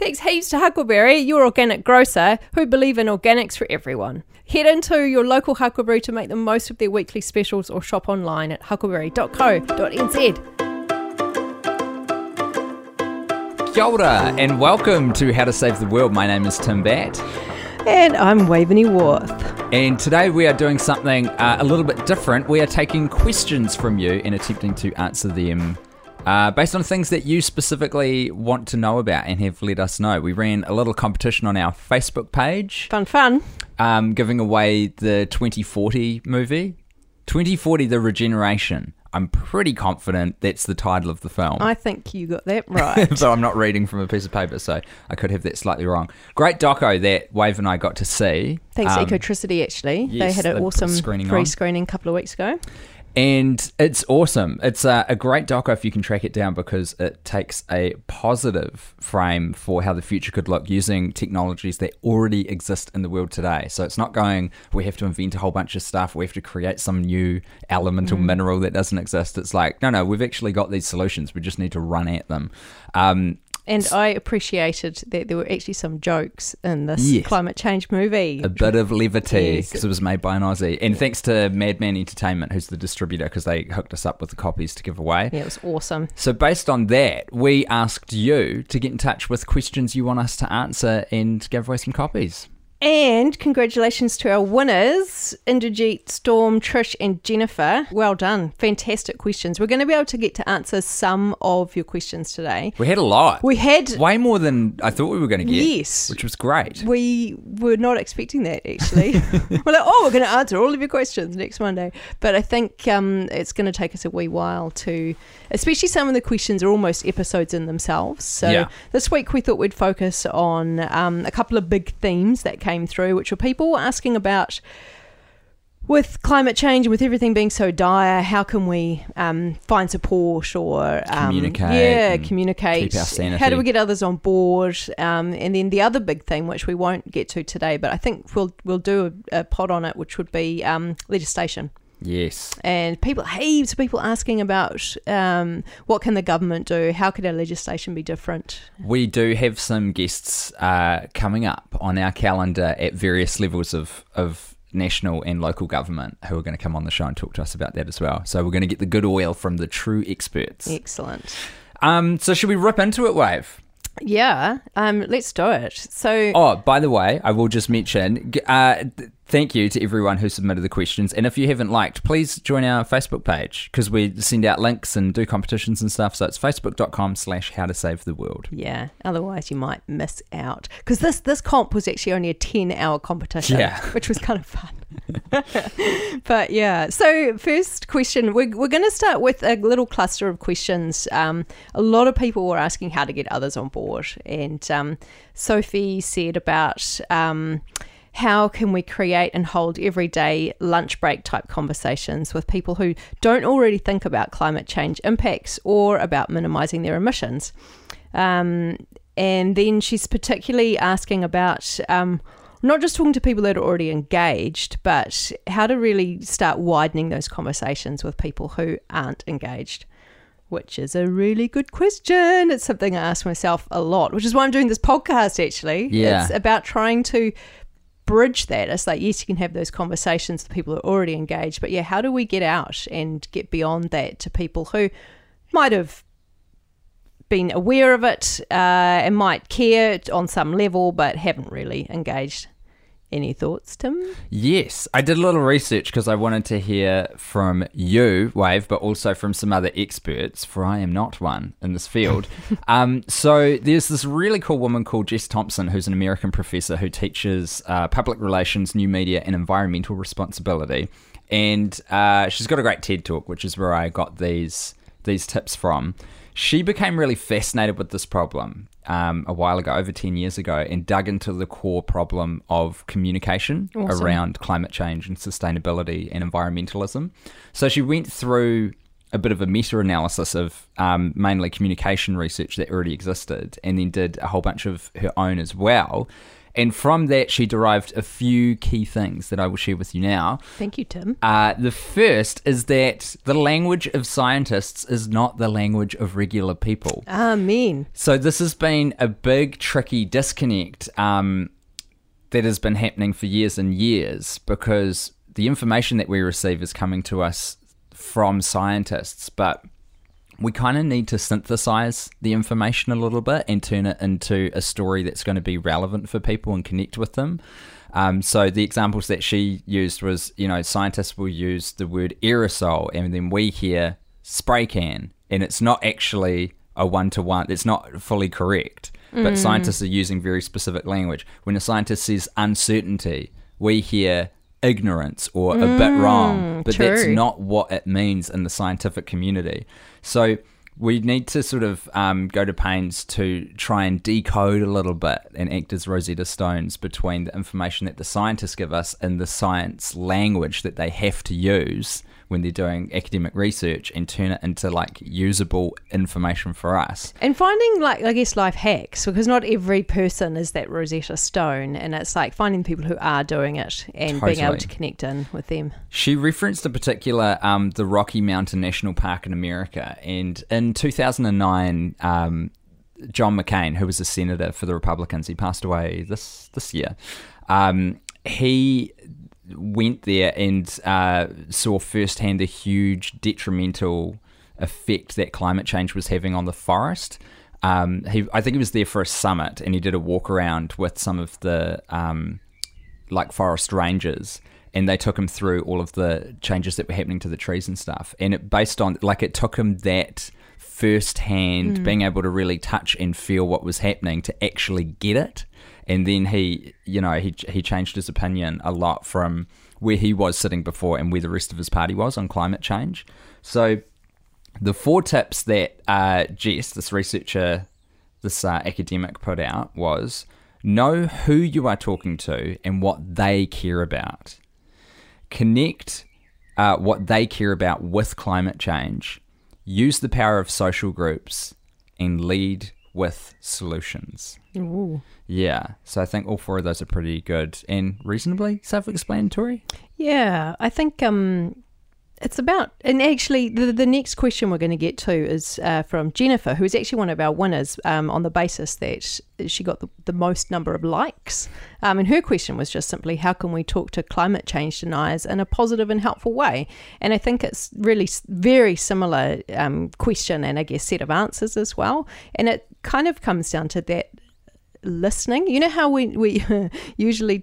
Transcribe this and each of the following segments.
Thanks heaps to Huckleberry, your organic grocer, who believe in organics for everyone. Head into your local Huckleberry to make the most of their weekly specials or shop online at huckleberry.co.nz. Kia ora, and welcome to How to Save the World. My name is Tim Batt. And I'm Waveney Worth. And today we are doing something a little bit different. We are taking questions from you and attempting to answer them based on things that you specifically want to know about and have let us know. We ran a little competition on our Facebook page. Fun. Giving away the 2040 movie. 2040, The Regeneration. I'm pretty confident that's the title of the film. I think you got that right. But I'm not reading from a piece of paper, so I could have that slightly wrong. Great doco that Wave and I got to see. Thanks to Ecotricity, actually. Yes, they had an awesome pre-screening a couple of weeks ago. And it's awesome. It's a great doco if you can track it down, because it takes a positive frame for how the future could look using technologies that already exist in the world today. So it's not going, we have to invent a whole bunch of stuff, we have to create some new elemental mineral that doesn't exist. It's like, no, we've actually got these solutions. We just need to run at them. And I appreciated that there were actually some jokes in this climate change movie. A bit of levity, because it was made by an Aussie. And thanks to Madman Entertainment, who's the distributor, because they hooked us up with the copies to give away. Yeah, it was awesome. So based on that, we asked you to get in touch with questions you want us to answer and give away some copies. And congratulations to our winners, Inderjeet, Storm, Trish and Jennifer. Well done. Fantastic questions. We're going to be able to get to answer some of your questions today. We had a lot. We had way more than I thought we were going to get. Yes. Which was great. We were not expecting that, actually. We're like, we're going to answer all of your questions next Monday. But I think it's going to take us a wee while to, especially some of the questions are almost episodes in themselves. So this week we thought we'd focus on a couple of big themes that came through, which were people asking about, with climate change and with everything being so dire, how can we find support or communicate, keep our sanity. How do we get others on board, and then the other big thing, which we won't get to today, but I think we'll do a pod on it, which would be legislation. Yes. And heaps of people asking about what can the government do? How could our legislation be different? We do have some guests coming up on our calendar at various levels of national and local government who are going to come on the show and talk to us about that as well. So we're going to get the good oil from the true experts. Excellent. So should we rip into it, Wave? Yeah, let's do it. So, by the way, I will just mention, thank you to everyone who submitted the questions. And if you haven't liked, please join our Facebook page, because we send out links and do competitions and stuff. So it's facebook.com/howtosavetheworld. Yeah, otherwise you might miss out. Because this comp was actually only a 10-hour competition, which was kind of fun. But yeah, so first question, we're going to start with a little cluster of questions. A lot of people were asking how to get others on board. And Sophie said about how can we create and hold everyday lunch break type conversations with people who don't already think about climate change impacts or about minimising their emissions. And then she's particularly asking about not just talking to people that are already engaged, but how to really start widening those conversations with people who aren't engaged, which is a really good question. It's something I ask myself a lot, which is why I'm doing this podcast, actually. Yeah. It's about trying to bridge that. It's like, yes, you can have those conversations with people who are already engaged, but how do we get out and get beyond that to people who might have been aware of it and might care on some level, but haven't really engaged? Any thoughts, Tim? Yes, I did a little research because I wanted to hear from you, Wave, but also from some other experts, for I am not one in this field. So there's this really cool woman called Jess Thompson, who's an American professor who teaches public relations, new media, and environmental responsibility. And she's got a great TED Talk, which is where I got these tips from. She became really fascinated with this problem a while ago, over 10 years ago, and dug into the core problem of communication around climate change and sustainability and environmentalism. So she went through a bit of a meta-analysis of mainly communication research that already existed, and then did a whole bunch of her own as well. And from that, she derived a few key things that I will share with you now. Thank you, Tim. The first is that the language of scientists is not the language of regular people. Amen. So this has been a big, tricky disconnect that has been happening for years and years, because the information that we receive is coming to us from scientists, but we kind of need to synthesize the information a little bit and turn it into a story that's going to be relevant for people and connect with them. So the examples that she used was, scientists will use the word aerosol, and then we hear spray can, and it's not actually a one-to-one. It's not fully correct, but scientists are using very specific language. When a scientist says uncertainty, we hear ignorance or a bit wrong, but true. That's not what it means in the scientific community. So we need to sort of go to pains to try and decode a little bit and act as Rosetta Stones between the information that the scientists give us and the science language that they have to use when they're doing academic research, and turn it into like usable information for us. And finding life hacks, because not every person is that Rosetta Stone, and it's like finding people who are doing it and being able to connect in with them. She referenced in particular the Rocky Mountain National Park in America, and in 2009, John McCain, who was a senator for the Republicans, he passed away this year. He went there and saw firsthand the huge detrimental effect that climate change was having on the forest. I think he was there for a summit, and he did a walk around with some of the forest rangers, and they took him through all of the changes that were happening to the trees and stuff. And it took him that firsthand, being able to really touch and feel what was happening to actually get it. And then he changed his opinion a lot from where he was sitting before and where the rest of his party was on climate change. So the 4 tips that Jess, this researcher, this academic, put out was: know who you are talking to and what they care about. Connect what they care about with climate change. Use the power of social groups, and lead with solutions. Ooh. Yeah, so I think all 4 of those are pretty good and reasonably self-explanatory. Yeah, I think it's about, and actually the next question we're going to get to is from Jennifer, who is actually one of our winners on the basis that she got the most number of likes. And her question was just simply, how can we talk to climate change deniers in a positive and helpful way? And I think it's really very similar question, and I guess set of answers as well. And it kind of comes down to that listening. You know how we usually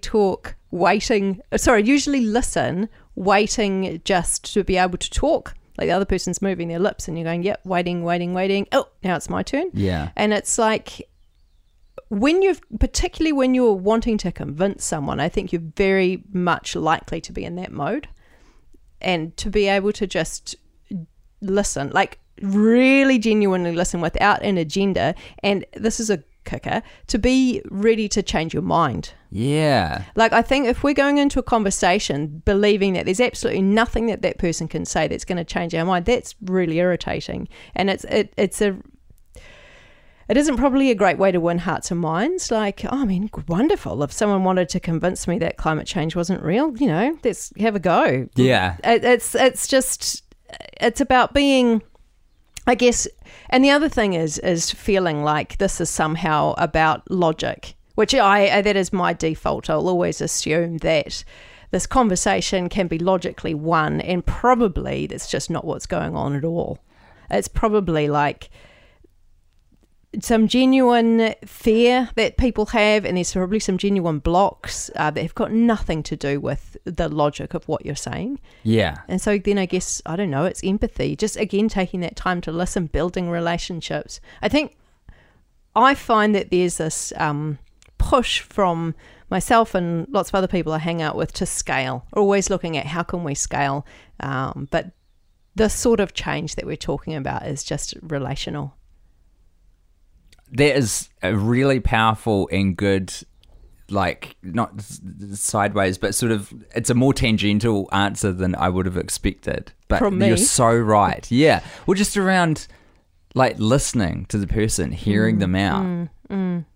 listen, waiting just to be able to talk. Like the other person's moving their lips and you're going, yep, waiting. Oh, now it's my turn. Yeah. And it's like, particularly when you're wanting to convince someone, I think you're very much likely to be in that mode. And to be able to just listen, like really genuinely listen without an agenda. And this is a kicker, to be ready to change your mind. Yeah. Like, I think if we're going into a conversation believing that there's absolutely nothing that person can say that's going to change our mind, that's really irritating. And it isn't probably a great way to win hearts and minds. Like, wonderful. If someone wanted to convince me that climate change wasn't real, let's have a go. Yeah. It's about being, I guess, and the other thing is feeling like this is somehow about logic, which that is my default. I'll always assume that this conversation can be logically won, and probably that's just not what's going on at all. It's probably like some genuine fear that people have, and there's probably some genuine blocks that have got nothing to do with the logic of what you're saying. Yeah. And so then I guess, I don't know, it's empathy. Just again, taking that time to listen, building relationships. I find that there's this push from myself and lots of other people I hang out with to scale. We're always looking at how can we scale. But the sort of change that we're talking about is just relational. That is a really powerful and good, like, not sideways, but sort of, it's a more tangential answer than I would have expected. But from me. You're so right. Yeah. Well, just around, like, listening to the person, hearing them out,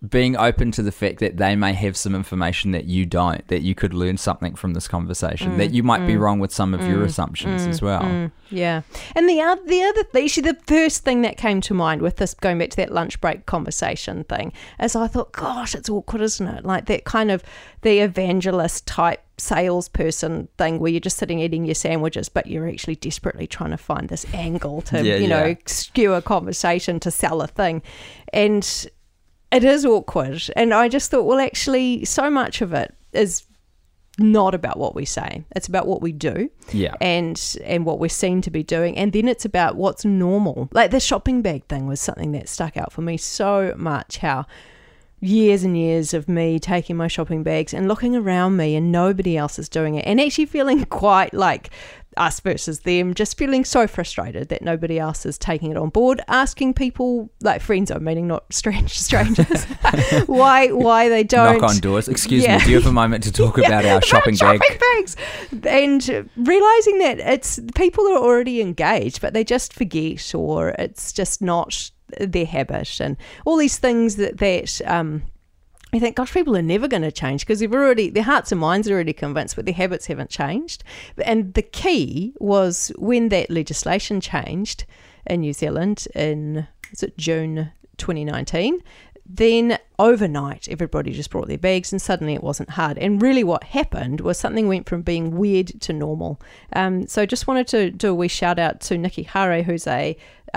being open to the fact that they may have some information that you don't, that you could learn something from this conversation, that you might be wrong with some of your assumptions as well. Yeah. And the other actually the first thing that came to mind with this, going back to that lunch break conversation thing, is I thought, gosh, it's awkward, isn't it? Like that kind of the evangelist type salesperson thing where you're just sitting eating your sandwiches, but you're actually desperately trying to find this angle to, skew a conversation to sell a thing. And it is awkward. And I just thought, well, actually, so much of it is not about what we say. It's about what we do and what we're seen to be doing. And then it's about what's normal. Like the shopping bag thing was something that stuck out for me so much, how years and years of me taking my shopping bags and looking around me and nobody else is doing it, and actually feeling quite like us versus them, just feeling so frustrated that nobody else is taking it on board, asking people, like friends I'm meaning, not strangers, why they don't. Knock on doors. Excuse me, do you have a moment to talk about our shopping bags? And realising that it's people are already engaged, but they just forget, or it's just not their habit, and all these things that I think, gosh, people are never going to change because their hearts and minds are already convinced, but their habits haven't changed. And the key was when that legislation changed in New Zealand in June 2019, then overnight everybody just brought their bags and suddenly it wasn't hard. And really what happened was something went from being weird to normal. So just wanted to do a wee shout out to Nikki Hare, who's a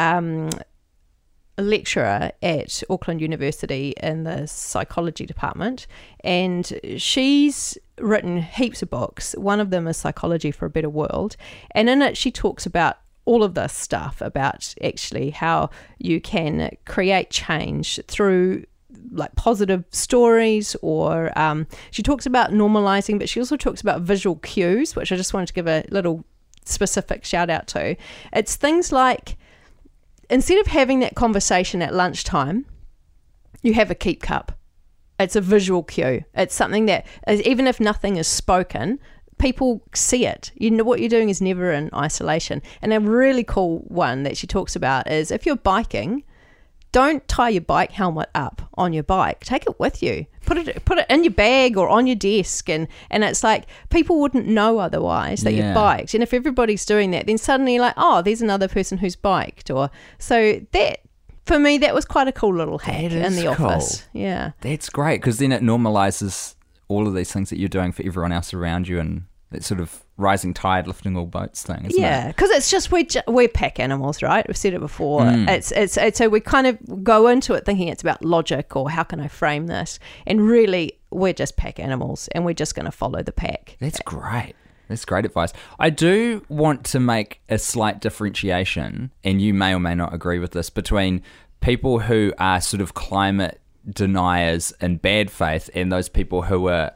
lecturer at Auckland University in the psychology department, and she's written heaps of books. One of them is Psychology for a Better World, and in it she talks about all of this stuff about actually how you can create change through like positive stories, or she talks about normalizing, but she also talks about visual cues, which I just wanted to give a little specific shout out to. It's things like, instead of having that conversation at lunchtime, you have a keep cup. It's a visual cue. It's something that, even if nothing is spoken, people see it. You know, what you're doing is never in isolation. And a really cool one that she talks about is, if you're biking, don't tie your bike helmet up on your bike. Take it with you. Put it in your bag or on your desk, and it's like people wouldn't know otherwise that you've biked. And if everybody's doing that, then suddenly you're like, oh, there's another person who's biked. Or so that, for me, that was quite a cool little hack in the office. Yeah, that's great, because then it normalizes all of these things that you're doing for everyone else around you, and that sort of rising tide lifting all boats thing, isn't it? Yeah, because it's just we're pack animals, right? We've said it before. It's so we kind of go into it thinking it's about logic or how can I frame this, and really we're just pack animals and we're just going to follow the pack. That's great. That's great advice. I do want to make a slight differentiation, and you may or may not agree with this, between people who are sort of climate deniers in bad faith and those people who are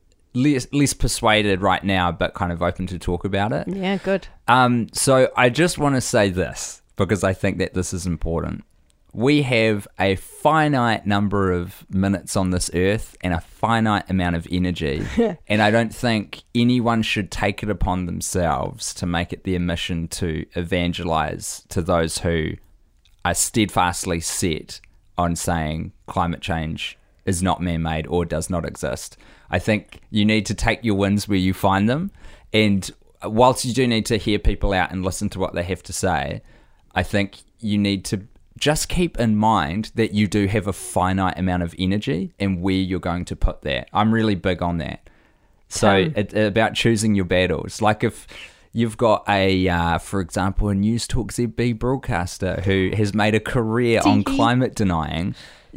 less persuaded right now, but kind of open to talk about it. Yeah, good. So I just want to say this, because I think that this is important. We have a finite number of minutes on this earth and a finite amount of energy. And I don't think anyone should take it upon themselves to make it their mission to evangelize to those who are steadfastly set on saying climate change is not man-made or does not exist. I think you need to take your wins where you find them. And whilst you do need to hear people out and listen to what they have to say, I think you need to just keep in mind that you do have a finite amount of energy and where you're going to put that. I'm really big on that. So it's about choosing your battles. Like if you've got for example, a News Talk ZB broadcaster who has made a career on climate denying,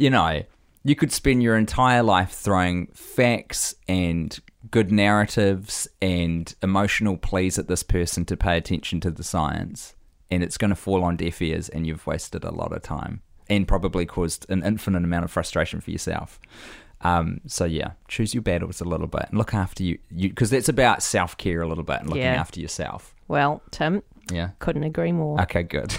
you could spend your entire life throwing facts and good narratives and emotional pleas at this person to pay attention to the science, and it's going to fall on deaf ears, and you've wasted a lot of time and probably caused an infinite amount of frustration for yourself. So yeah, choose your battles a little bit and look after you, because that's about self-care a little bit and looking after yourself. Well, Tim, couldn't agree more. Okay, good.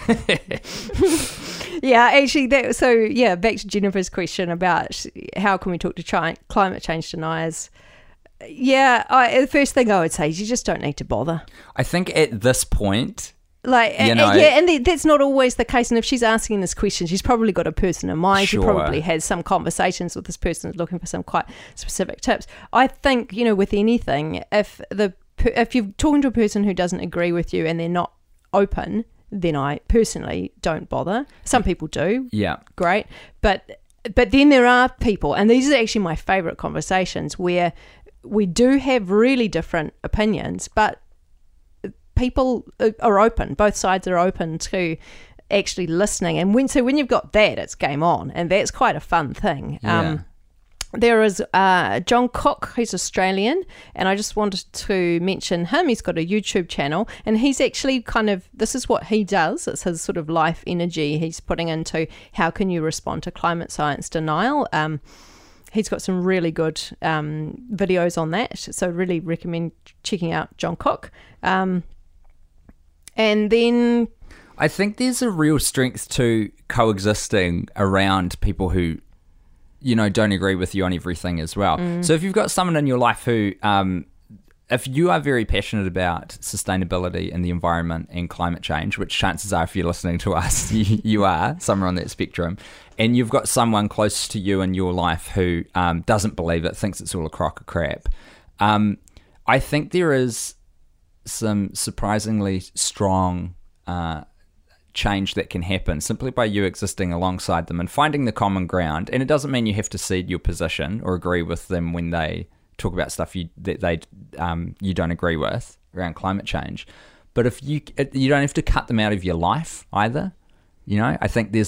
Yeah, actually, back to Jennifer's question about how can we talk to climate change deniers. Yeah, the first thing I would say is you just don't need to bother. I think at this point, Like, and that's not always the case. And if she's asking this question, she's probably got a person in mind. Sure. She probably has some conversations with this person who's looking for some quite specific tips. I think, with anything, if you're talking to a person who doesn't agree with you and they're not open, then I personally don't bother. Some people do. Yeah. Great. But then there are people, and these are actually my favourite conversations, where we do have really different opinions, but people are open. Both sides are open to actually listening. And when you've got that, it's game on. And that's quite a fun thing. Yeah. There is John Cook, who's Australian, and I just wanted to mention him. He's got a YouTube channel, and he's actually this is what he does. It's his sort of life energy he's putting into how can you respond to climate science denial. He's got some really good videos on that, so really recommend checking out John Cook. And then I think there's a real strength to coexisting around people who, don't agree with you on everything as well. So if you've got someone in your life who, if you are very passionate about sustainability and the environment and climate change, which chances are if you're listening to us, you are somewhere on that spectrum, and you've got someone close to you in your life who doesn't believe it, thinks it's all a crock of crap, I think there is some surprisingly strong change that can happen simply by you existing alongside them and finding the common ground. And it doesn't mean you have to cede your position or agree with them when they talk about stuff you don't agree with around climate change. But if you don't have to cut them out of your life either. I think there's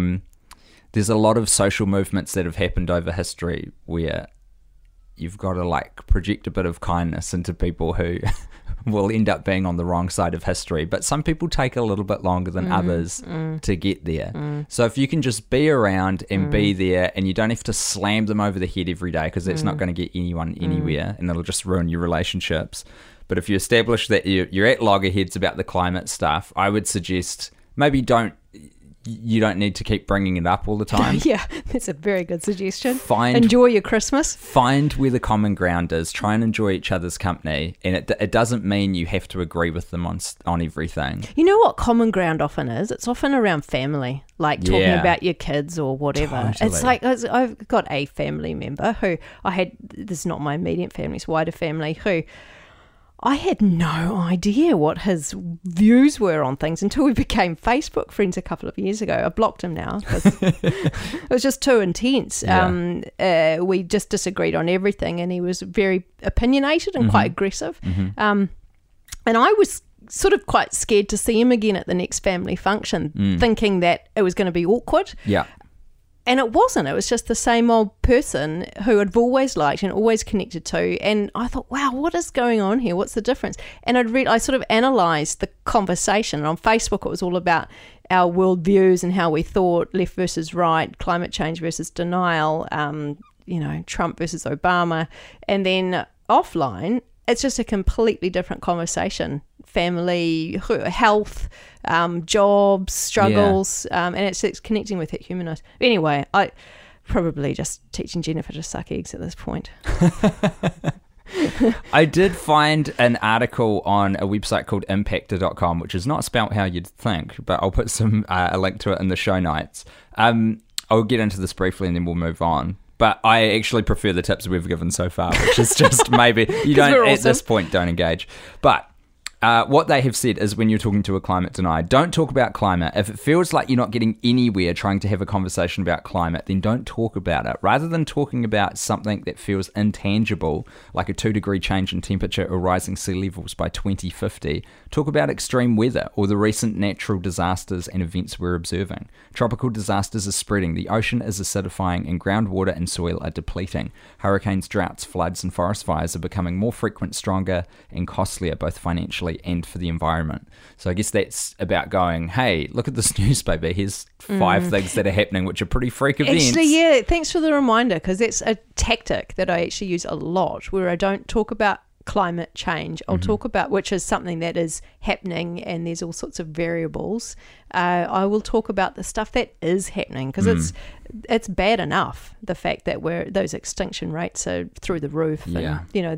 a lot of social movements that have happened over history where you've got to project a bit of kindness into people who will end up being on the wrong side of history. But some people take a little bit longer than others to get there. So if you can just be around and be there, and you don't have to slam them over the head every day, because that's not going to get anyone anywhere, and it'll just ruin your relationships. But if you establish that you're at loggerheads about the climate stuff, I would suggest maybe you don't need to keep bringing it up all the time. Yeah, that's a very good suggestion. Enjoy your Christmas. Find where the common ground is. Try and enjoy each other's company. And it doesn't mean you have to agree with them on everything. You know what common ground often is? It's often around family, talking about your kids or whatever. Totally. It's I've got a family member who this is not my immediate family, it's wider family, who I had no idea what his views were on things until we became Facebook friends a couple of years ago. I blocked him now because it was just too intense. Yeah. We just disagreed on everything, and he was very opinionated and quite aggressive. And I was sort of quite scared to see him again at the next family function, thinking that it was going to be awkward. Yeah. And it wasn't. It was just the same old person who I'd always liked and always connected to. And I thought, wow, what is going on here? What's the difference? And I sort of analysed the conversation. And on Facebook, it was all about our worldviews and how we thought, left versus right, climate change versus denial, Trump versus Obama. And then offline, it's just a completely different conversation. Family, health, jobs, struggles, and it's connecting with it, humanized. Anyway, I probably just teaching Jennifer to suck eggs at this point. I did find an article on a website called impactor.com, which is not spelt how you'd think, but I'll put a link to it in the show notes. I'll get into this briefly and then we'll move on. But I actually prefer the tips we've given so far, which is just maybe you don't at this point don't engage. But what they have said is when you're talking to a climate denier, don't talk about climate. If it feels like you're not getting anywhere trying to have a conversation about climate, then don't talk about it. Rather than talking about something that feels intangible, like a 2-degree change in temperature or rising sea levels by 2050, talk about extreme weather or the recent natural disasters and events we're observing. Tropical disasters are spreading, the ocean is acidifying, and groundwater and soil are depleting. Hurricanes, droughts, floods, and forest fires are becoming more frequent, stronger, and costlier, both financially and for the environment. So I guess that's about going, hey, look at this newspaper. Here's 5 things that are happening, which are pretty freak events. Actually, yeah, thanks for the reminder, because it's a tactic that I actually use a lot, where I don't talk about climate change. I'll talk about, which is something that is happening and there's all sorts of variables. I will talk about the stuff that is happening, because it's bad enough, the fact that those extinction rates are through the roof, and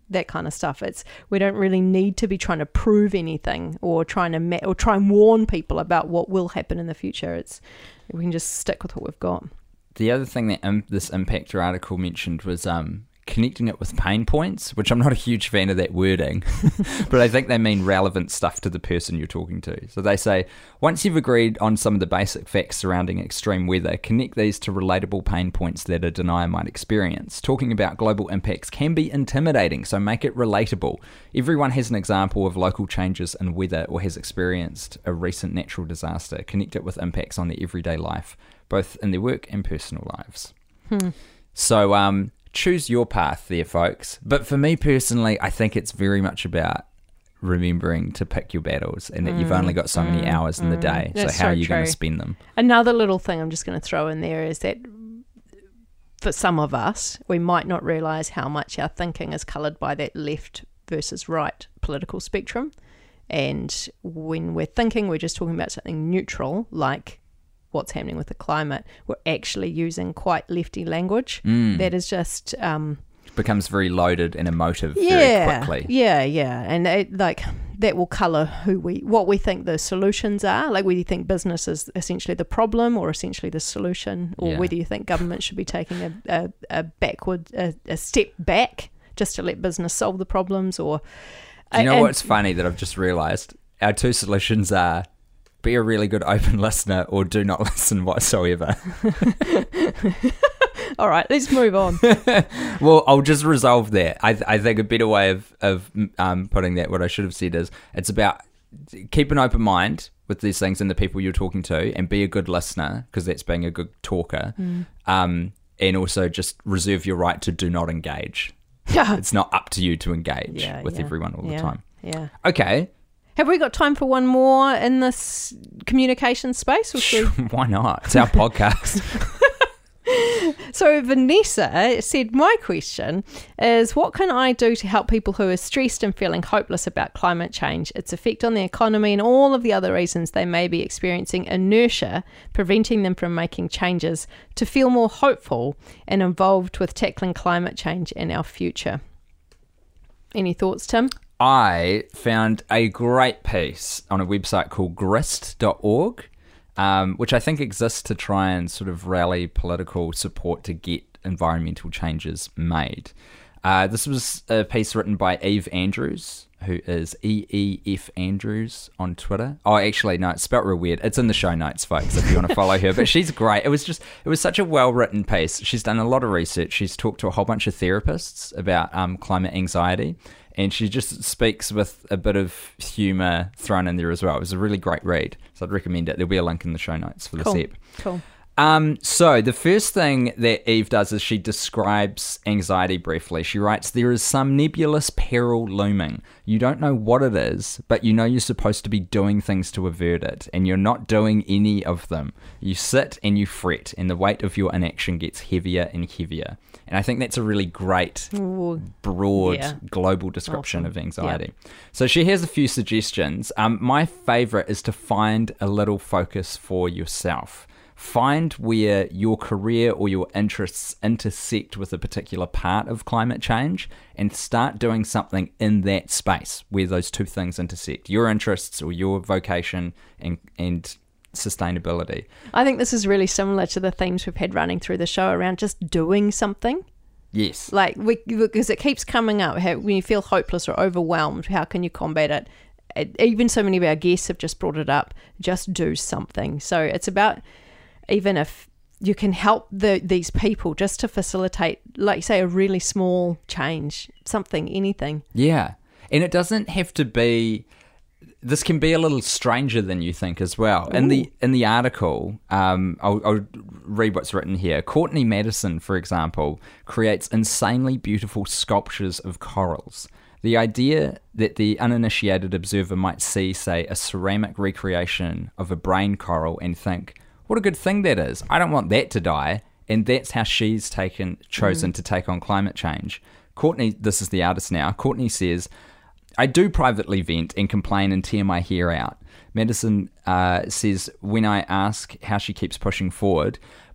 that kind of stuff. We don't really need to be trying to prove anything or trying to or try and warn people about what will happen in the future. We can just stick with what we've got. The other thing that this Impactor article mentioned was connecting it with pain points, which I'm not a huge fan of that wording, but I think they mean relevant stuff to the person you're talking to. So they say, once you've agreed on some of the basic facts surrounding extreme weather, connect these to relatable pain points that a denier might experience. Talking about global impacts can be intimidating, so make it relatable. Everyone has an example of local changes in weather or has experienced a recent natural disaster. Connect it with impacts on their everyday life, both in their work and personal lives. So, choose your path there, folks. But for me personally, I think it's very much about remembering to pick your battles and that you've only got so many hours in the day. So how are you going to spend them? Another little thing I'm just going to throw in there is that for some of us, we might not realise how much our thinking is coloured by that left versus right political spectrum. And when we're thinking, we're just talking about something neutral, like what's happening with the climate, we're actually using quite lefty language. That is just becomes very loaded and emotive very quickly. And that will colour what we think the solutions are, like whether you think business is essentially the problem or essentially the solution, or whether you think government should be taking a step back just to let business solve the problems. Or do you know what's funny that I've just realised? Our two solutions are be a really good open listener or do not listen whatsoever. All right, let's move on. Well, I'll just resolve that. I think a better way of putting that, what I should have said is, it's about keep an open mind with these things and the people you're talking to, and be a good listener, because that's being a good talker. And also just reserve your right to do not engage. It's not up to you to engage with everyone all the time. Yeah. Okay. Have we got time for one more in this communication space? Why not? It's our podcast. So Vanessa said, my question is, what can I do to help people who are stressed and feeling hopeless about climate change, its effect on the economy, and all of the other reasons they may be experiencing inertia, preventing them from making changes, to feel more hopeful and involved with tackling climate change in our future? Any thoughts, Tim? I found a great piece on a website called grist.org, which I think exists to try and sort of rally political support to get environmental changes made. This was a piece written by Eve Andrews, who is EEF Andrews on Twitter. Oh, actually, no, it's spelled real weird. It's in the show notes, folks, if you want to follow her. But she's great. It was such a well-written piece. She's done a lot of research. She's talked to a whole bunch of therapists about climate anxiety. And she just speaks with a bit of humour thrown in there as well. It was a really great read. So I'd recommend it. There'll be a link in the show notes for this ep. Cool. So the first thing that Eve does is she describes anxiety briefly. She writes, there is some nebulous peril looming. You don't know what it is, but you know you're supposed to be doing things to avert it, and you're not doing any of them. You sit and you fret, and the weight of your inaction gets heavier and heavier. And I think that's a really great, broad, global description of anxiety. Yeah. So she has a few suggestions. My favourite is to find a little focus for yourself. Find where your career or your interests intersect with a particular part of climate change and start doing something in that space where those two things intersect, your interests or your vocation and sustainability. I think this is really similar to the themes we've had running through the show around just doing something. Yes. Like, because it keeps coming up, when you feel hopeless or overwhelmed, how can you combat it? Even so many of our guests have just brought it up, just do something. So it's about, even if you can help these people just to facilitate, like you say, a really small change, something, anything. Yeah. And it doesn't have to be, this can be a little stranger than you think as well. In the article, I'll read what's written here. Courtney Madison, for example, creates insanely beautiful sculptures of corals. The idea that the uninitiated observer might see, say, a ceramic recreation of a brain coral and think, what a good thing that is. I don't want that to die. And that's how she's chosen to take on climate change. Courtney, this is the artist now, Courtney says, I do privately vent and complain and tear my hair out. Madison says, when I ask how she keeps pushing forward,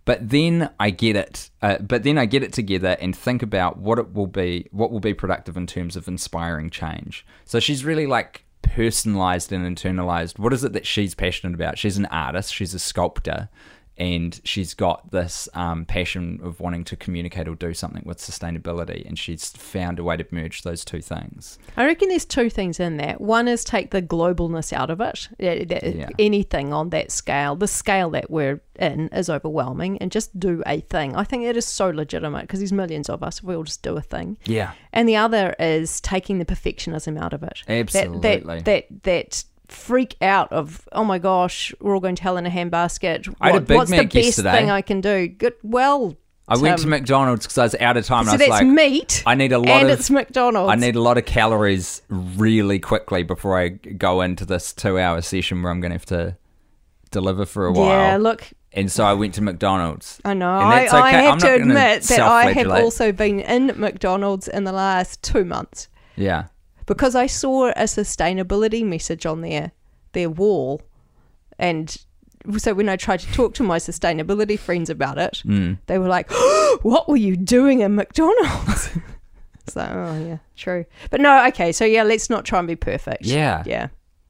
But then I get it. I get it together and think about what will be productive in terms of inspiring change. So she's really like personalized and internalized. What is it that she's passionate about? She's an artist. She's a sculptor. And she's got this passion of wanting to communicate or do something with sustainability, and she's found a way to merge those two things. I reckon there's two things in that. One is take the globalness out of it. Anything on that scale, the scale that we're in is overwhelming, and just do a thing. I think that is so legitimate because there's millions of us. We all just do a thing. Yeah. And the other is taking the perfectionism out of it. Absolutely. That freak out of, oh my gosh, we're all going to hell in a handbasket. I had a Big what's Mac the best yesterday. thing I can do? Good. Well, I went to McDonald's because I was out of time. so and I was that's like, meat. I need a lot and of. It's McDonald's. I need a lot of calories really quickly before I go into this 2-hour session where I'm going to have to deliver for a while. Yeah, look. And so I went to McDonald's. I know. And that's I okay. have I'm to not gonna admit that I have self-flagellate. also been in McDonald's in the last 2 months Yeah. because I saw a sustainability message on their wall, and so when I tried to talk to my sustainability friends about it, they were like, oh, "What were you doing in McDonald's?" So, oh yeah, true. But no, okay. So yeah, let's not try and be perfect. Yeah. Yeah.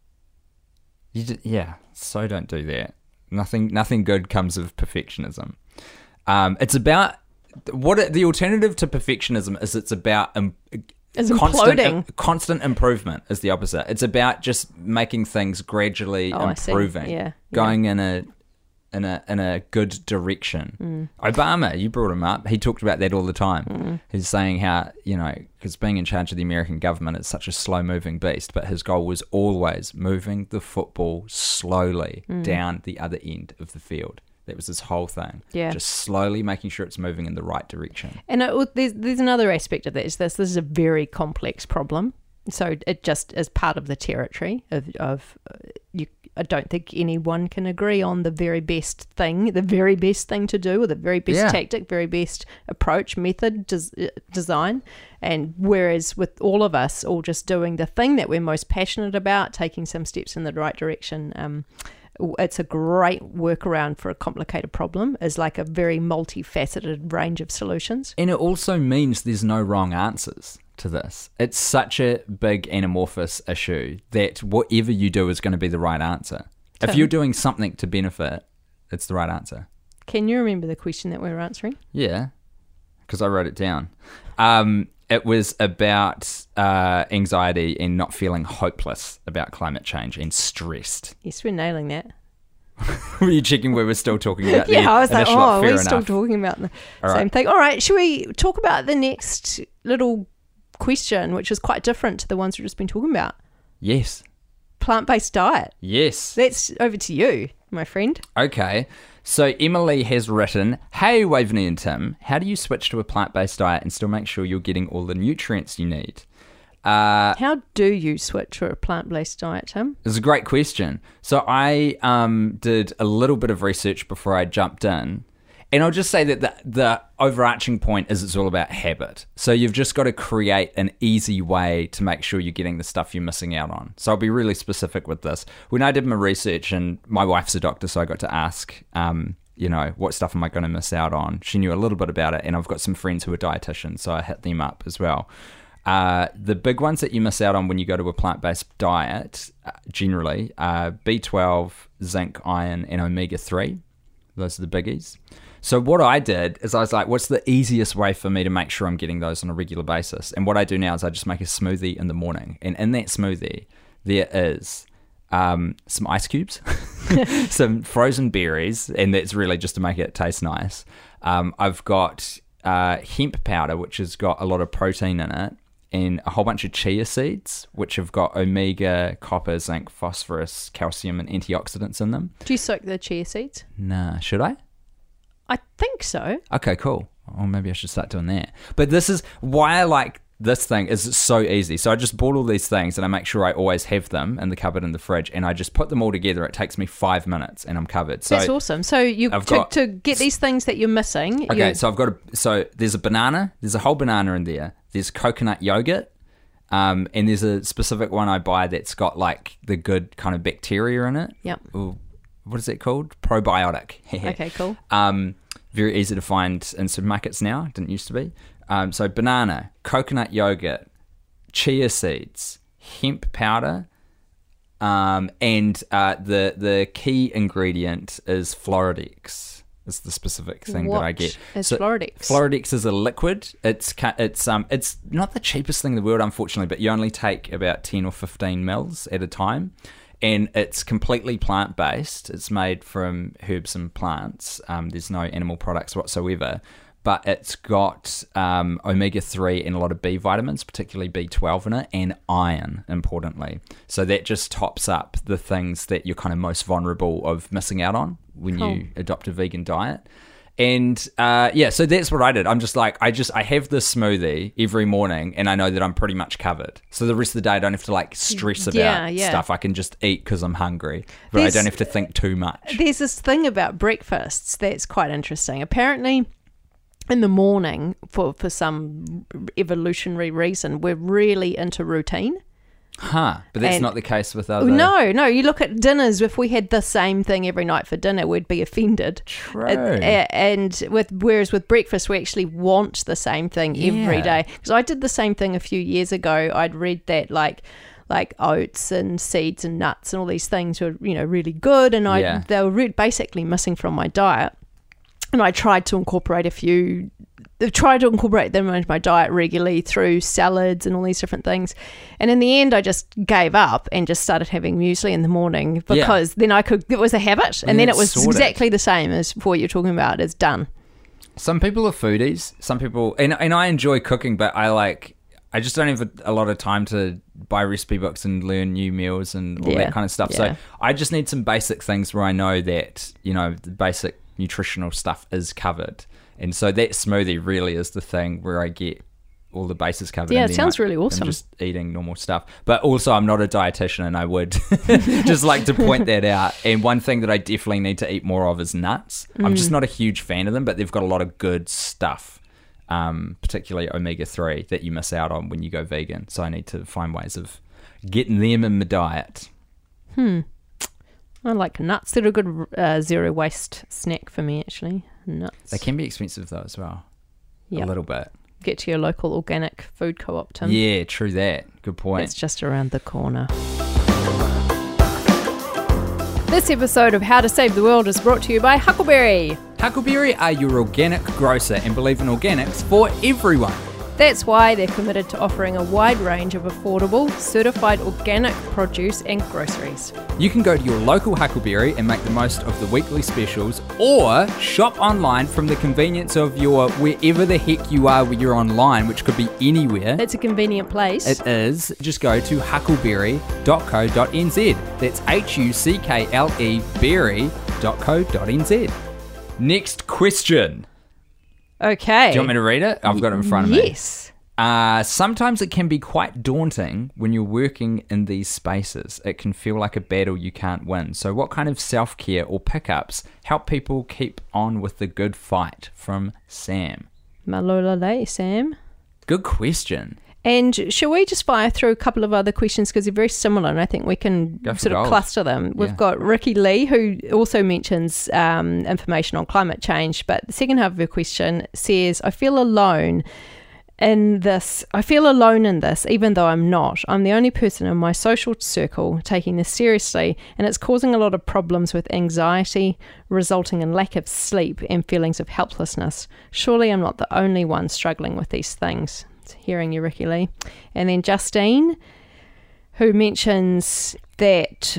So don't do that. Nothing good comes of perfectionism. It's about the alternative to perfectionism is. It's about It's imploding. Constant improvement is the opposite. It's about just making things gradually improving, going in a good direction. Obama, you brought him up. He talked about that all the time. He's saying how, because being in charge of the American government, it's such a slow-moving beast, but his goal was always moving the football slowly down the other end of the field. That was his whole thing. Yeah. Just slowly making sure it's moving in the right direction. And there's another aspect of this. This is a very complex problem. So it just is part of the territory of you. I don't think anyone can agree on the very best thing to do, or the very best tactic, very best approach, method, design. And whereas with all of us all just doing the thing that we're most passionate about, taking some steps in the right direction, it's a great workaround for a complicated problem, is like a very multifaceted range of solutions. And it also means there's no wrong answers to this. It's such a big and amorphous issue that whatever you do is going to be the right answer. If you're doing something to benefit, it's the right answer. Can you remember the question that we were answering? Yeah, because I wrote it down. It was about anxiety and not feeling hopeless about climate change and stressed. Yes, we're nailing that. Were you checking we were still talking about the I was like, fair we're still enough. talking about the All same right. thing. All right, should we talk about the next little question, which is quite different to the ones we've just been talking about? Yes. Plant-based diet. Yes. That's over to you, my friend. Okay. So Emily has written, "Hey Waveney and Tim, how do you switch to a plant-based diet and still make sure you're getting all the nutrients you need?" How do you switch to a plant-based diet, Tim? It's a great question. So I did a little bit of research before I jumped in. And I'll just say that the overarching point is it's all about habit. So you've just got to create an easy way to make sure you're getting the stuff you're missing out on. So I'll be really specific with this. When I did my research, and my wife's a doctor, so I got to ask, what stuff am I going to miss out on? She knew a little bit about it, and I've got some friends who are dietitians, so I hit them up as well. The big ones that you miss out on when you go to a plant-based diet, generally, B12, zinc, iron, and omega-3. Those are the biggies. So what I did is I was like, what's the easiest way for me to make sure I'm getting those on a regular basis? And what I do now is I just make a smoothie in the morning. And in that smoothie, there is some ice cubes, some frozen berries, and that's really just to make it taste nice. I've got hemp powder, which has got a lot of protein in it, and a whole bunch of chia seeds, which have got omega, copper, zinc, phosphorus, calcium, and antioxidants in them. Do you soak the chia seeds? Nah, should I? I think so. Okay, cool. Or maybe I should start doing that. But this is why I like this thing, is it's so easy. So I just bought all these things and I make sure I always have them in the cupboard in the fridge, and I just put them all together. It takes me 5 minutes and I'm covered. So that's awesome. So to get these things that you're missing. Okay, so there's a banana, there's a whole banana in there. There's coconut yogurt, and there's a specific one I buy that's got like the good kind of bacteria in it. Yep. Ooh, what is it called? Probiotic. Okay, cool. Very easy to find in supermarkets now. Didn't used to be. So banana, coconut yogurt, chia seeds, hemp powder, and the key ingredient is Floradex. Is the specific thing that I get. It's Floradex. Floradex is a liquid. It's not the cheapest thing in the world, unfortunately, but you only take about 10 or 15 mils at a time, and it's completely plant based. It's made from herbs and plants. There's no animal products whatsoever, but it's got omega-3 and a lot of B vitamins, particularly B12 in it, and iron, importantly. So that just tops up the things that you're kind of most vulnerable of missing out on when you adopt a vegan diet. And so that's what I did. I'm just like, I have this smoothie every morning, and I know that I'm pretty much covered. So the rest of the day, I don't have to like stress about stuff. I can just eat because I'm hungry, but I don't have to think too much. There's this thing about breakfasts that's quite interesting. Apparently, in the morning, for some evolutionary reason, we're really into routine. But that's not the case with other... No, you look at dinners. If we had the same thing every night for dinner, we'd be offended. True. Whereas with breakfast, we actually want the same thing every day. Because I did the same thing a few years ago. I'd read that like oats and seeds and nuts and all these things were, really good, and they were basically missing from my diet. And I tried to incorporate them into my diet regularly through salads and all these different things. And in the end, I just gave up and just started having muesli in the morning because then it was a habit. And then it was exactly the same as what you're talking about. It's done. Some people are foodies. Some people, and I enjoy cooking, but I just don't have a lot of time to buy recipe books and learn new meals and all that kind of stuff. So I just need some basic things where I know that, the basic nutritional stuff is covered. And so that smoothie really is the thing where I get all the bases covered. Yeah, it sounds really awesome. I'm just eating normal stuff. But also, I'm not a dietitian, and I would just like to point that out. And one thing that I definitely need to eat more of is nuts. I'm just not a huge fan of them, but they've got a lot of good stuff, particularly omega-3, that you miss out on when you go vegan. So I need to find ways of getting them in my diet. I like nuts. They're a good zero waste snack for me, actually. Nuts. They can be expensive though as well. A little bit. Get to your local organic food co-op, Tim. Yeah, true that. Good point. It's just around the corner. This episode of How to Save the World is brought to you by Huckleberry. Huckleberry are your organic grocer and believe in organics for everyone. That's why they're committed to offering a wide range of affordable, certified organic produce and groceries. You can go to your local Huckleberry and make the most of the weekly specials, or shop online from the convenience of your wherever the heck you are when you're online, which could be anywhere. It's a convenient place. It is. Just go to huckleberry.co.nz. That's HUCKLE berry.co.nz. Next question. Okay. Do you want me to read it? I've got it in front of me. Yes. Sometimes it can be quite daunting when you're working in these spaces. It can feel like a battle you can't win. So what kind of self-care or pickups help people keep on with the good fight? From Sam. Malolale, Sam. Good question. And shall we just fire through a couple of other questions because they're very similar and I think we can sort of cluster them. We've got Ricky Lee, who also mentions information on climate change, but the second half of her question says, I feel alone in this, even though I'm not. I'm the only person in my social circle taking this seriously, and it's causing a lot of problems with anxiety, resulting in lack of sleep and feelings of helplessness. Surely I'm not the only one struggling with these things. Hearing you, Ricky Lee. And then Justine, who mentions that...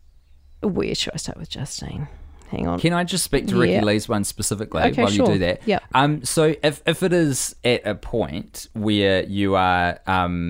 Where should I start with Justine? Hang on. Can I just speak to Ricky Lee's one specifically while you do that? Yeah. So if it is at a point where you are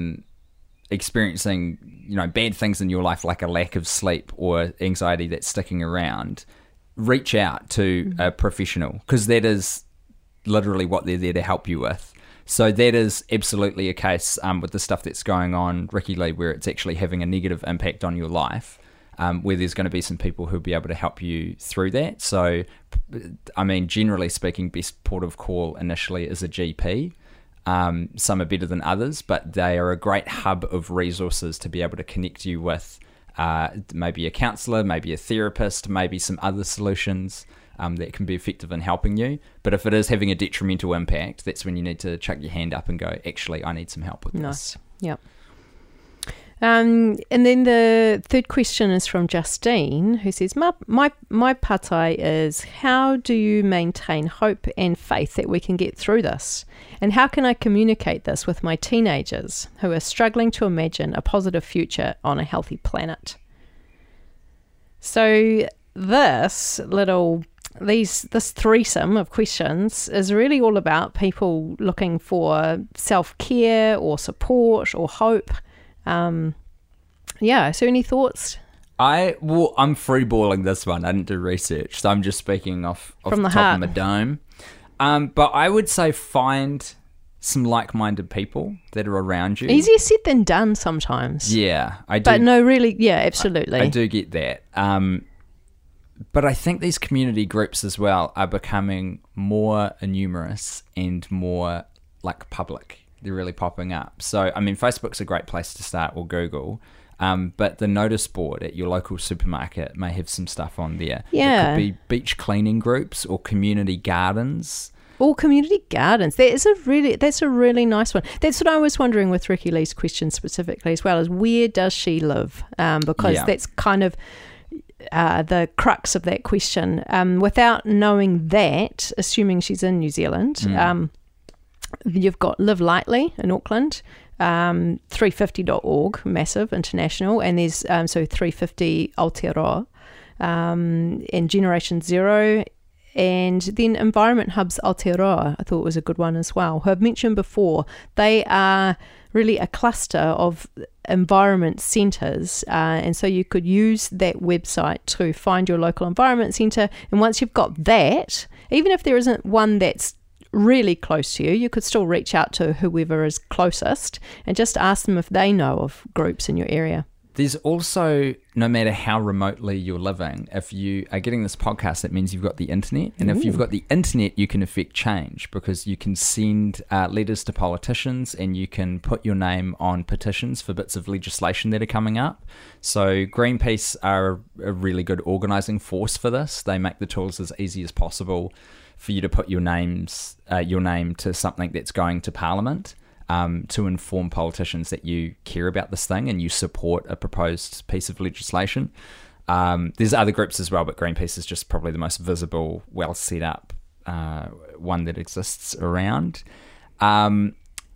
experiencing, bad things in your life, like a lack of sleep or anxiety that's sticking around, reach out to a professional, because that is literally what they're there to help you with. So that is absolutely a case with the stuff that's going on, Ricky Lee, where it's actually having a negative impact on your life, where there's going to be some people who'll be able to help you through that. So, generally speaking, best port of call initially is a GP. Some are better than others, but they are a great hub of resources to be able to connect you with maybe a counsellor, maybe a therapist, maybe some other solutions that can be effective in helping you. But if it is having a detrimental impact, that's when you need to chuck your hand up and go, actually, I need some help with Nice. this. Yep. And then the third question is from Justine, who says, my patai is, how do you maintain hope and faith that we can get through this? And how can I communicate this with my teenagers who are struggling to imagine a positive future on a healthy planet? So this threesome of questions is really all about people looking for self-care or support or hope. So any thoughts? I'm freeballing this one. I didn't do research, so I'm just speaking off From the the top heart. of my dome. But I would say find some like-minded people that are around you. Easier said than done sometimes. Yeah, I do. But no, really, yeah, absolutely. I do get that. But I think these community groups as well are becoming more numerous and more like public. They're really popping up. So, I mean, Facebook's a great place to start, or Google. But the notice board at your local supermarket may have some stuff on there. Yeah. It could be beach cleaning groups or community gardens. Or community gardens. That's a really nice one. That's what I was wondering with Ricky Lee's question specifically as well, is where does she live? Because that's kind of the crux of that question. Without knowing that, assuming she's in New Zealand, you've got Live Lightly in Auckland, 350.org, massive, international, and there's 350 Aotearoa, and Generation Zero, and then Environment Hubs Aotearoa, I thought was a good one as well, who I've mentioned before. They are really a cluster of environment centres, and so you could use that website to find your local environment centre, and once you've got that, even if there isn't one that's really close to you, you could still reach out to whoever is closest and just ask them if they know of groups in your area. There's also, no matter how remotely you're living, if you are getting this podcast, that means you've got the internet. And if you've got the internet, you can affect change, because you can send letters to politicians and you can put your name on petitions for bits of legislation that are coming up. So Greenpeace are a really good organising force for this. They make the tools as easy as possible for you to put your name to something that's going to Parliament, to inform politicians that you care about this thing and you support a proposed piece of legislation. There's other groups as well, but Greenpeace is just probably the most visible, well set up one that exists around. And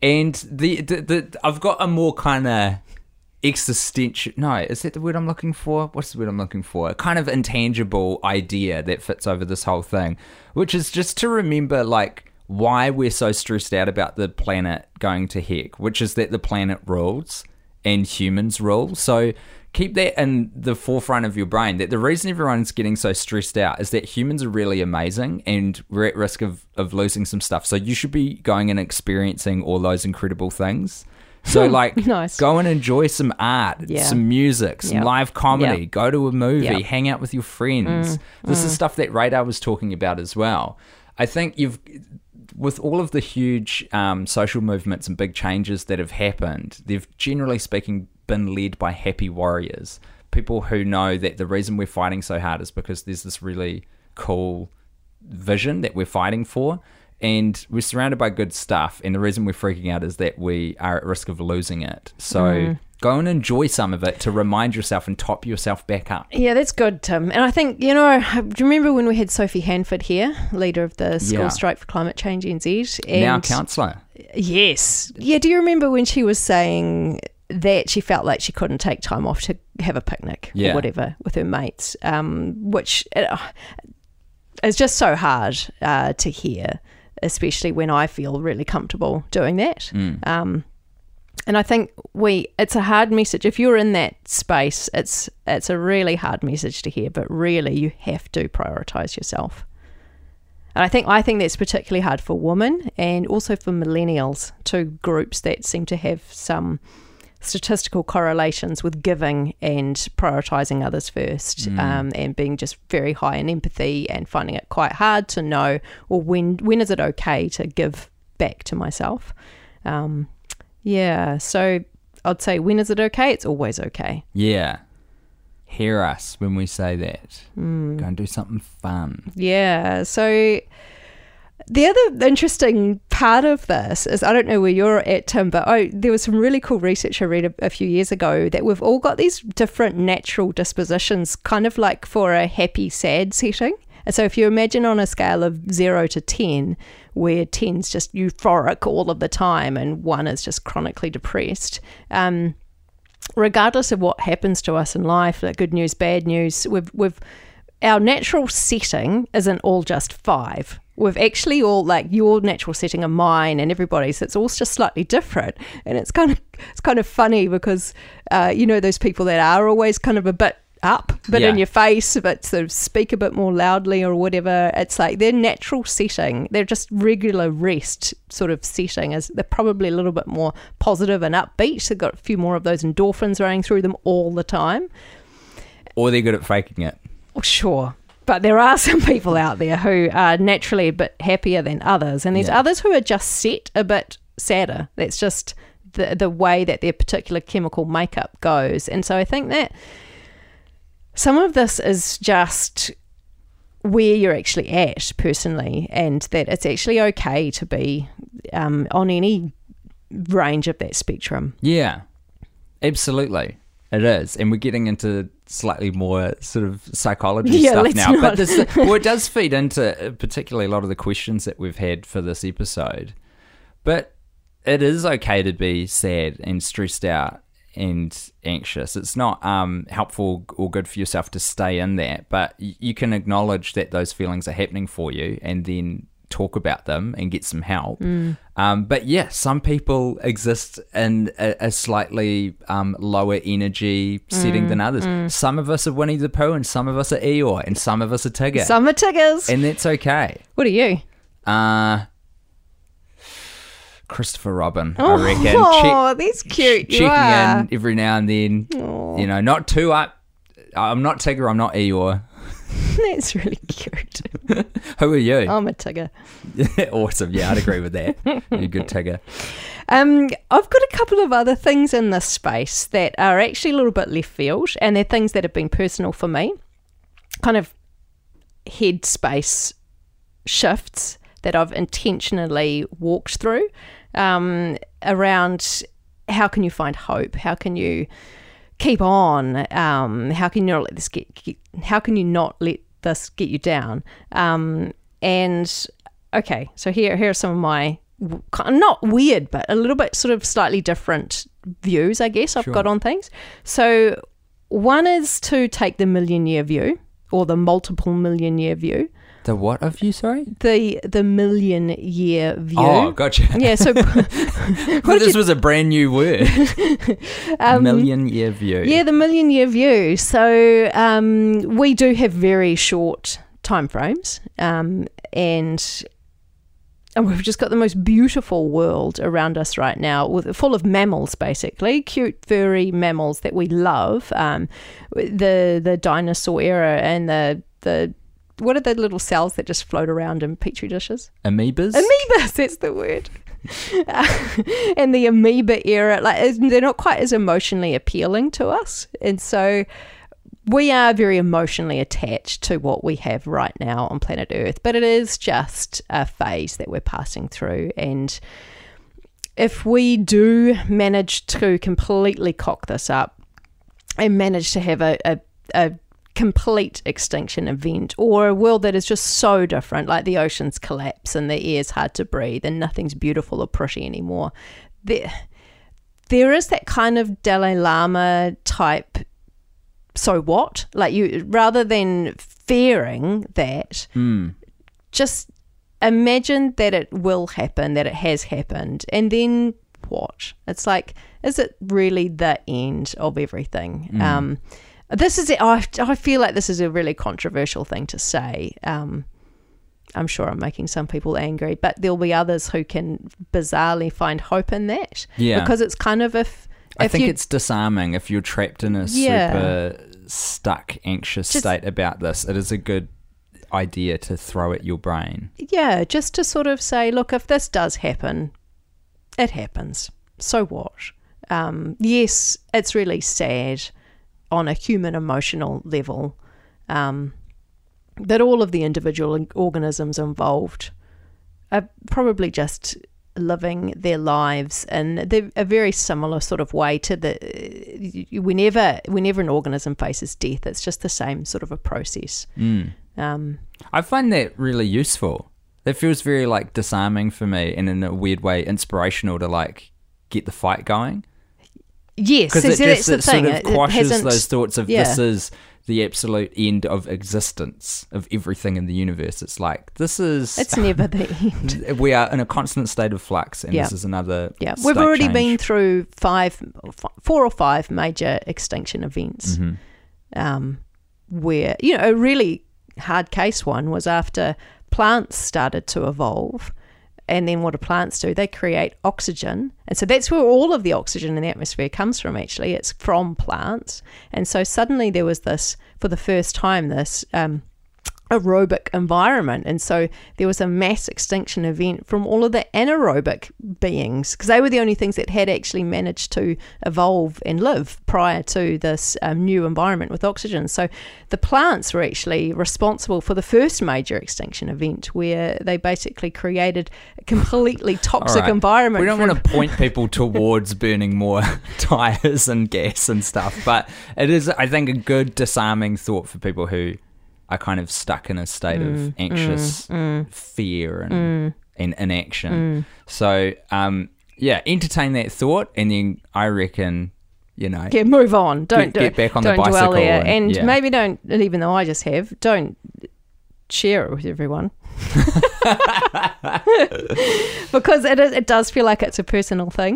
the I've got a more kind of existential, no, is that the word I'm looking for? What's the word I'm looking for? A kind of intangible idea that fits over this whole thing, which is just to remember, like, why we're so stressed out about the planet going to heck, which is that the planet rules and humans rule. So keep that in the forefront of your brain, that the reason everyone's getting so stressed out is that humans are really amazing and we're at risk of losing some stuff. So you should be going and experiencing all those incredible things. So, like, nice. Go and enjoy some art, some music, some live comedy, go to a movie, hang out with your friends. This is stuff that Radar was talking about as well. I think with all of the huge social movements and big changes that have happened, they've generally speaking been led by happy warriors, people who know that the reason we're fighting so hard is because there's this really cool vision that we're fighting for. And we're surrounded by good stuff, and the reason we're freaking out is that we are at risk of losing it. So go and enjoy some of it to remind yourself and top yourself back up. Yeah, that's good, Tim. And I think, do you remember when we had Sophie Hanford here, leader of the School Strike for Climate Change NZ? And now counsellor. Yes. Yeah, do you remember when she was saying that she felt like she couldn't take time off to have a picnic or whatever with her mates, which is just so hard to hear, especially when I feel really comfortable doing that. And I think it's a hard message. If you're in that space, it's a really hard message to hear, but really you have to prioritise yourself. And I think that's particularly hard for women and also for millennials, two groups that seem to have some statistical correlations with giving and prioritising others first, and being just very high in empathy and finding it quite hard to know, well, when is it okay to give back to myself? So I'd say, when is it okay? It's always okay. Yeah. hear us when we say that. Go and do something fun. Yeah. So the other interesting part of this is, I don't know where you're at, Tim, but there was some really cool research I read a few years ago that we've all got these different natural dispositions, kind of like for a happy, sad setting. And so if you imagine on a scale of 0 to 10, where 10's just euphoric all of the time and 1 is just chronically depressed, regardless of what happens to us in life, like good news, bad news, we've our natural setting isn't all just 5. We've actually all, like your natural setting and mine and everybody's, it's all just slightly different. And it's kind of funny because those people that are always kind of a bit up, but in your face, but sort of speak a bit more loudly or whatever. It's like their natural setting, they're just regular rest sort of setting, is they're probably a little bit more positive and upbeat. They've got a few more of those endorphins running through them all the time. Or they're good at faking it. Oh, sure. But there are some people out there who are naturally a bit happier than others. And there's others who are just set a bit sadder. That's just the way that their particular chemical makeup goes. And so I think that some of this is just where you're actually at personally, and that it's actually okay to be on any range of that spectrum. Yeah, absolutely. It is. And we're getting into slightly more sort of psychology stuff now. Not. But it does feed into particularly a lot of the questions that we've had for this episode. But it is okay to be sad and stressed out and anxious. It's not helpful or good for yourself to stay in that, but you can acknowledge that those feelings are happening for you and then talk about them and get some help. But yeah, some people exist in a slightly lower energy setting than others. Some of us are Winnie the Pooh and some of us are Eeyore and some of us are Tigger. Some are Tiggers. And that's okay. What are you? Christopher Robin, I reckon. Oh, that's cute. Checking in every now and then. Aww. Not too up. I'm not Tigger, I'm not Eeyore. That's really cute. Who are you? I'm a Tigger. Awesome. Yeah, I'd agree with that. You're a good Tigger. I've got a couple of other things in this space that are actually a little bit left field, and they're things that have been personal for me. Kind of headspace shifts that I've intentionally walked through around how can you find hope? How can you keep on? How can you not let this get you down? And okay, so here are some of my not weird, but a little bit sort of slightly different views, I guess, I've got on things. So one is to take the million-year view or the multiple million-year view. The what of you, sorry? The million-year view. Oh, gotcha. Yeah, so... this was a brand new word. Million-year view. Yeah, the million-year view. So we do have very short time frames, and we've just got the most beautiful world around us right now, full of mammals, basically, cute, furry mammals that we love. The dinosaur era and the what are the little cells that just float around in petri dishes? Amoebas? Amoebas, that's the word. And the amoeba era, they're not quite as emotionally appealing to us. And so we are very emotionally attached to what we have right now on planet Earth. But it is just a phase that we're passing through. And if we do manage to completely cock this up and manage to have a complete extinction event, or a world that is just so different, like the oceans collapse and the air's hard to breathe and nothing's beautiful or pretty anymore, there is that kind of Dalai Lama type so what, like, you rather than fearing that, just imagine that it will happen, that it has happened, and then what? It's like, is it really the end of everything? This is it. I feel like this is a really controversial thing to say. I'm sure I'm making some people angry, but there'll be others who can bizarrely find hope in that. Yeah. Because it's kind of I think it's disarming if you're trapped in a super stuck, anxious state about this. It is a good idea to throw at your brain. Yeah, just to sort of say, look, if this does happen, it happens. So what? Yes, it's really sad. on a human emotional level, that all of the individual organisms involved are probably just living their lives in a very similar sort of way to whenever an organism faces death, it's just the same sort of a process. I find that really useful. That feels very like disarming for me, and in a weird way inspirational to like get the fight going. Yes, because that's the thing. Sort of quashes those thoughts of this is the absolute end of existence of everything in the universe. It's like, it's never the end. We are in a constant state of flux, and this is another we've already been through 4 or 5 major extinction events, where, a really hard case one was after plants started to evolve. And then what do plants do? They create oxygen. And so that's where all of the oxygen in the atmosphere comes from, actually. It's from plants. And so suddenly there was this, for the first time, this aerobic environment. And so there was a mass extinction event from all of the anaerobic beings, because they were the only things that had actually managed to evolve and live prior to this new environment with oxygen. So the plants were actually responsible for the first major extinction event, where they basically created a completely toxic environment. We don't want to point people towards burning more tires and gas and stuff, but it is, I think, a good disarming thought for people who are kind of stuck in a state of anxious fear and inaction. So, entertain that thought, and then I reckon, move on. Don't get back on the bicycle. Dwell there. And maybe don't, even though I just have, don't share it with everyone. Because it does feel like it's a personal thing.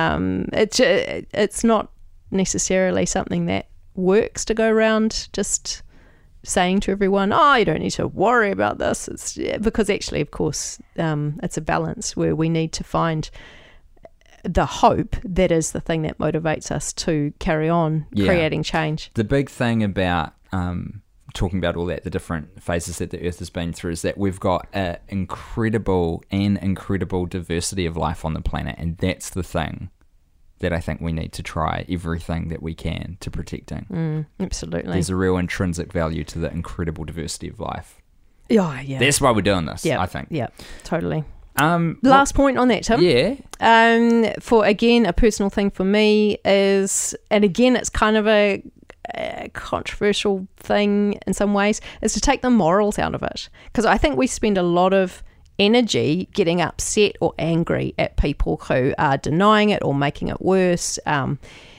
It's not necessarily something that works to go around just saying to everyone, you don't need to worry about this. It's because actually, of course, it's a balance where we need to find the hope that is the thing that motivates us to carry on creating change. The big thing about talking about all that, the different phases that the Earth has been through, is that we've got an incredible diversity of life on the planet, and that's the thing that I think we need to try everything that we can to protecting. Absolutely. There's a real intrinsic value to the incredible diversity of life. Yeah. That's why we're doing this, I think. Yeah, totally. Last point on that, Tim. Yeah. For, again, a personal thing for me is, and again, it's kind of a controversial thing in some ways, is to take the morals out of it. Because I think we spend a lot of energy getting upset or angry at people who are denying it or making it worse. And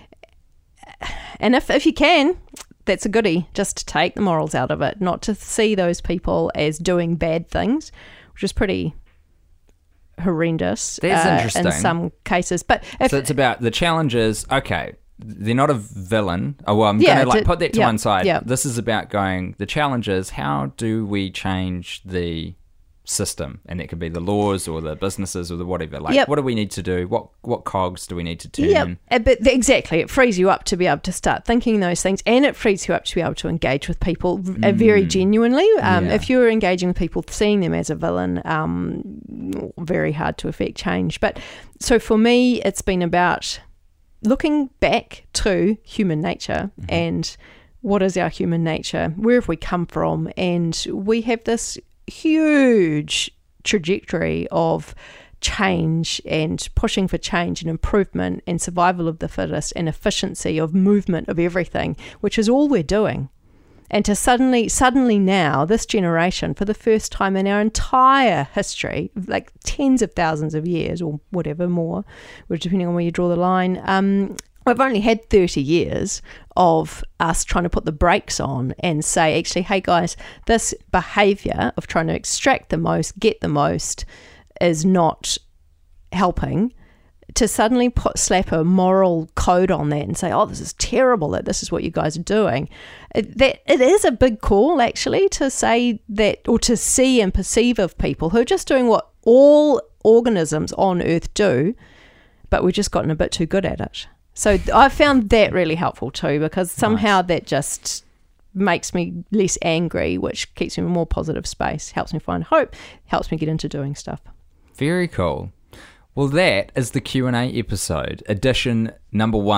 if you can, that's a goodie, just to take the morals out of it, not to see those people as doing bad things, which is pretty horrendous. That's interesting. In some cases. But so it's about the challenges. Okay, they're not a villain. Oh, well, I'm going to put that to one side. Yeah. This is about the challenges. How do we change the system? And it could be the laws or the businesses or the whatever. What do we need to do? What cogs do we need to turn? But exactly, it frees you up to be able to start thinking those things, and it frees you up to be able to engage with people very genuinely. If you're engaging with people, seeing them as a villain, very hard to affect change. But so for me, it's been about looking back to human nature and what is our human nature? Where have we come from? And we have this huge trajectory of change and pushing for change and improvement and survival of the fittest and efficiency of movement of everything, which is all we're doing. And to suddenly now, this generation, for the first time in our entire history, like tens of thousands of years or whatever more, depending on where you draw the line, we've only had 30 years of us trying to put the brakes on and say, actually, hey guys, this behaviour of trying to extract the most, get the most, is not helping. To suddenly slap a moral code on that and say, oh, this is terrible that this is what you guys are doing. It is a big call, actually, to say that, or to see and perceive of people who are just doing what all organisms on Earth do, but we've just gotten a bit too good at it. So I found that really helpful too, because somehow that just makes me less angry, which keeps me in a more positive space, helps me find hope, helps me get into doing stuff. Very cool. Well, that is the Q&A episode, edition number 1.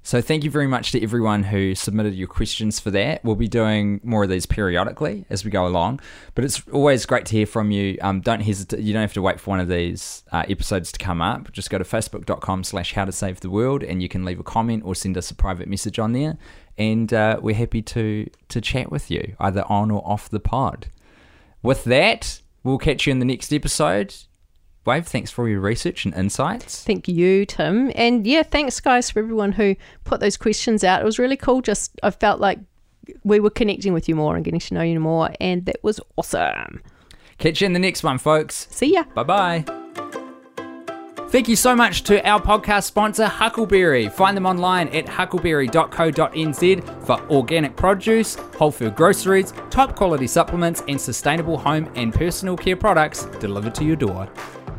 So thank you very much to everyone who submitted your questions for that. We'll be doing more of these periodically as we go along, but it's always great to hear from you. Don't hesitate. You don't have to wait for one of these episodes to come up. Just go to facebook.com/howtosave-the-world and you can leave a comment or send us a private message on there. And we're happy to chat with you, either on or off the pod. With that, we'll catch you in the next episode. Wave, thanks for your research and insights. Thank you, Tim. And yeah, thanks guys for everyone who put those questions out. It was really cool. I felt like we were connecting with you more and getting to know you more, and that was awesome. Catch you in the next one, folks. See ya. Bye-bye. Thank you so much to our podcast sponsor, Huckleberry. Find them online at huckleberry.co.nz for organic produce, whole food groceries, top quality supplements, and sustainable home and personal care products delivered to your door.